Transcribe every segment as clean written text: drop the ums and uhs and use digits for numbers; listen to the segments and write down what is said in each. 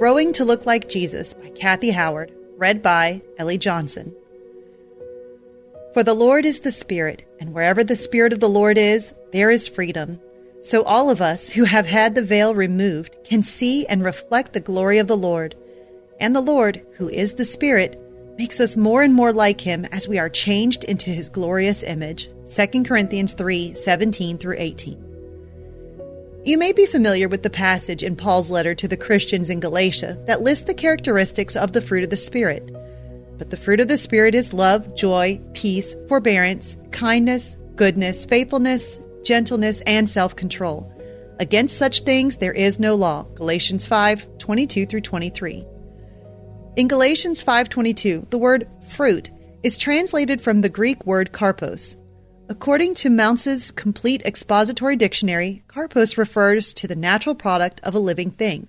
Growing to Look Like Jesus by Kathy Howard, read by Ellie Johnson. For the Lord is the Spirit, and wherever the Spirit of the Lord is, there is freedom. So all of us who have had the veil removed can see and reflect the glory of the Lord. And the Lord, who is the Spirit, makes us more and more like Him as we are changed into His glorious image. 2 Corinthians 3:17-18. You may be familiar with the passage in Paul's letter to the Christians in Galatia that lists the characteristics of the fruit of the Spirit. But the fruit of the Spirit is love, joy, peace, forbearance, kindness, goodness, faithfulness, gentleness, and self-control. Against such things there is no law. Galatians 5:22-23. In Galatians 5:22, the word fruit is translated from the Greek word karpos. According to Mounce's Complete Expository Dictionary, karpos refers to the natural product of a living thing.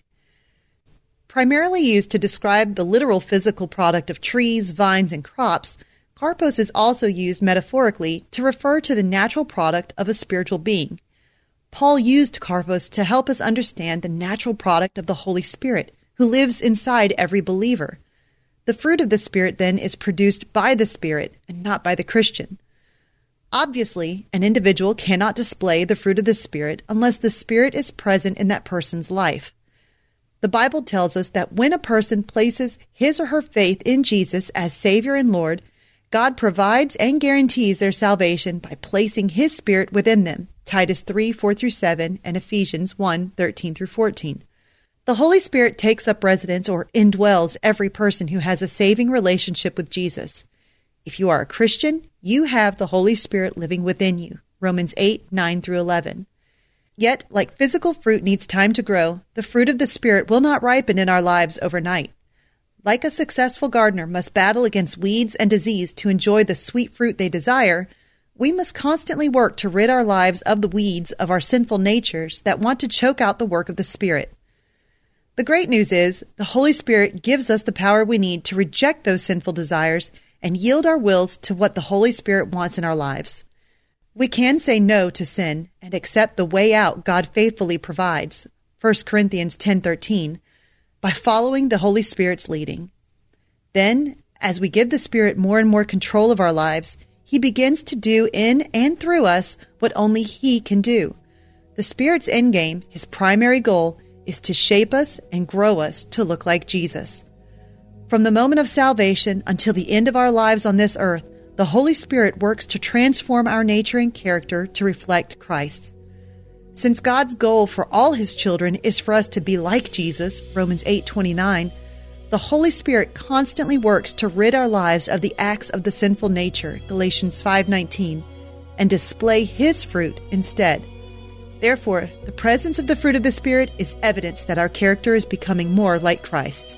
Primarily used to describe the literal physical product of trees, vines, and crops, karpos is also used metaphorically to refer to the natural product of a spiritual being. Paul used karpos to help us understand the natural product of the Holy Spirit, who lives inside every believer. The fruit of the Spirit, then, is produced by the Spirit and not by the Christian. Obviously, an individual cannot display the fruit of the Spirit unless the Spirit is present in that person's life. The Bible tells us that when a person places his or her faith in Jesus as Savior and Lord, God provides and guarantees their salvation by placing His Spirit within them, Titus 3:4-7 and Ephesians 1:13-14. The Holy Spirit takes up residence or indwells every person who has a saving relationship with Jesus. If you are a Christian, you have the Holy Spirit living within you, Romans 8:9-11. Yet, like physical fruit needs time to grow, the fruit of the Spirit will not ripen in our lives overnight. Like a successful gardener must battle against weeds and disease to enjoy the sweet fruit they desire, we must constantly work to rid our lives of the weeds of our sinful natures that want to choke out the work of the Spirit. The great news is, the Holy Spirit gives us the power we need to reject those sinful desires and yield our wills to what the Holy Spirit wants in our lives. We can say no to sin and accept the way out God faithfully provides, 1 Corinthians 10:13, by following the Holy Spirit's leading. Then, as we give the Spirit more and more control of our lives, He begins to do in and through us what only He can do. The Spirit's endgame, His primary goal, is to shape us and grow us to look like Jesus. From the moment of salvation until the end of our lives on this earth, the Holy Spirit works to transform our nature and character to reflect Christ's. Since God's goal for all His children is for us to be like Jesus, Romans 8:29, the Holy Spirit constantly works to rid our lives of the acts of the sinful nature, Galatians 5:19, and display His fruit instead. Therefore, the presence of the fruit of the Spirit is evidence that our character is becoming more like Christ's.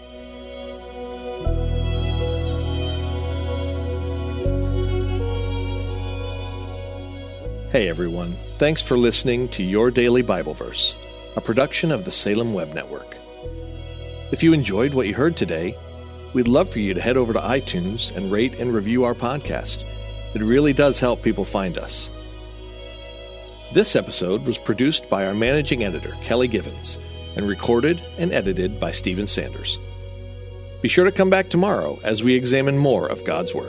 Hey everyone, thanks for listening to Your Daily Bible Verse, a production of the Salem Web Network. If you enjoyed what you heard today, we'd love for you to head over to iTunes and rate and review our podcast. It really does help people find us. This episode was produced by our managing editor, Kelly Givens, and recorded and edited by Stephen Sanders. Be sure to come back tomorrow as we examine more of God's Word.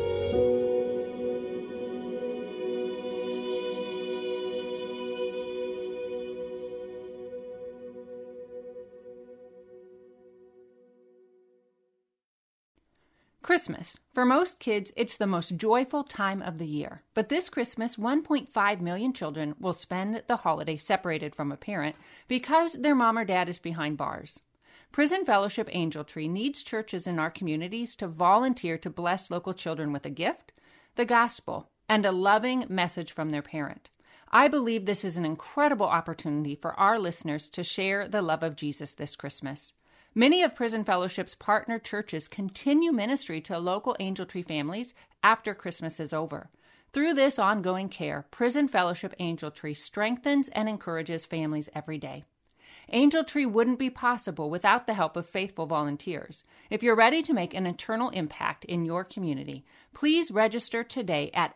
Christmas. For most kids, it's the most joyful time of the year. But this Christmas, 1.5 million children will spend the holiday separated from a parent because their mom or dad is behind bars. Prison Fellowship Angel Tree needs churches in our communities to volunteer to bless local children with a gift, the gospel, and a loving message from their parent. I believe this is an incredible opportunity for our listeners to share the love of Jesus this Christmas. Many of Prison Fellowship's partner churches continue ministry to local Angel Tree families after Christmas is over. Through this ongoing care, Prison Fellowship Angel Tree strengthens and encourages families every day. Angel Tree wouldn't be possible without the help of faithful volunteers. If you're ready to make an eternal impact in your community, please register today at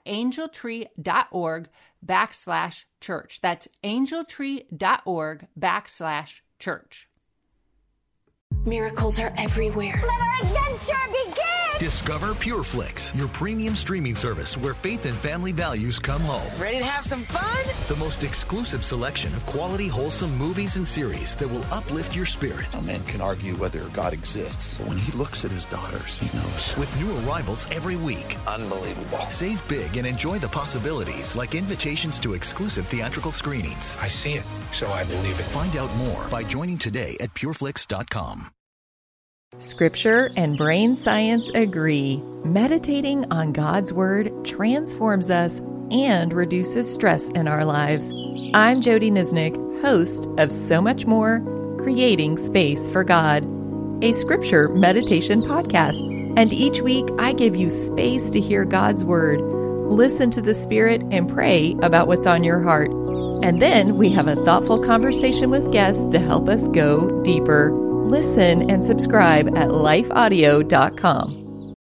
angeltree.org/church. That's angeltree.org/church. Miracles are everywhere. Let our adventure begin! Discover PureFlix, your premium streaming service where faith and family values come home. Ready to have some fun? The most exclusive selection of quality, wholesome movies and series that will uplift your spirit. A man can argue whether God exists, but when he looks at his daughters, he knows. With new arrivals every week. Unbelievable. Save big and enjoy the possibilities, like invitations to exclusive theatrical screenings. I see it, so I believe it. Find out more by joining today at pureflix.com. Scripture and brain science agree. Meditating on God's Word transforms us and reduces stress in our lives. I'm Jody Nisnik, host of So Much More, Creating Space for God, a scripture meditation podcast. And each week I give you space to hear God's Word, listen to the Spirit, and pray about what's on your heart. And then we have a thoughtful conversation with guests to help us go deeper. Listen and subscribe at lifeaudio.com.